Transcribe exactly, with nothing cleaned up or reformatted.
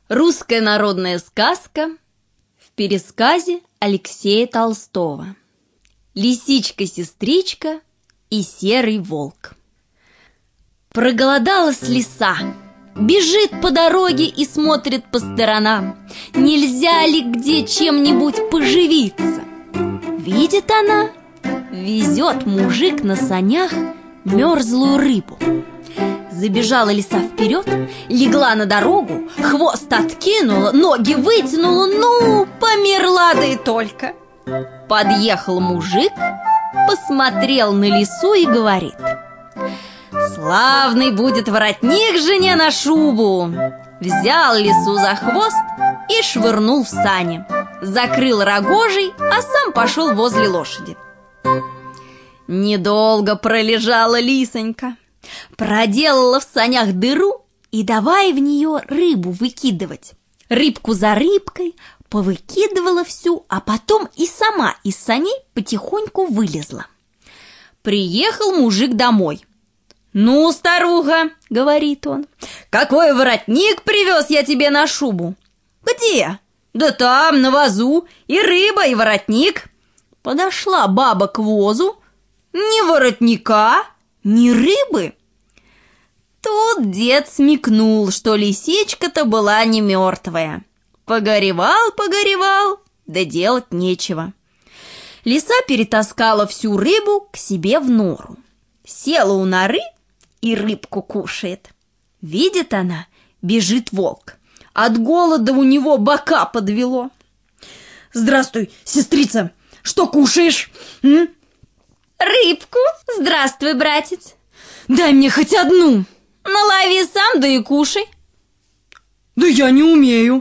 Русская народная сказка в пересказе Алексея Толстого. Лисичка-сестричка и серый волк. Проголодалась лиса, бежит по дороге и смотрит по сторонам, нельзя ли где чем-нибудь поживиться. Видит она, везет мужик на санях мерзлую рыбу. Забежала лиса вперед, легла на дорогу, хвост откинула, ноги вытянула, ну, померла, да и только. Подъехал мужик, посмотрел на лису и говорит: «Славный будет воротник жене на шубу!» Взял лису за хвост и швырнул в сани, закрыл рогожей, а сам пошел возле лошади. Недолго пролежала лисонька, проделала в санях дыру и давай в нее рыбу выкидывать. Рыбку за рыбкой повыкидывала всю, а потом и сама из саней потихоньку вылезла. Приехал мужик домой. «Ну, старуха, — говорит он, — какой воротник привез я тебе на шубу?» «Где?» «Да там, на возу, и рыба, и воротник». Подошла баба к возу. Ни воротника, ни рыбы. Тут дед смекнул, что лисичка-то была не мертвая. Погоревал, погоревал, да делать нечего. Лиса перетаскала всю рыбу к себе в нору. Села у норы и рыбку кушает. Видит она, бежит волк. От голода у него бока подвело. «Здравствуй, сестрица, что кушаешь?» М? «Рыбку. Здравствуй, братец». «Дай мне хоть одну». «Налови сам, да и кушай». «Да я не умею».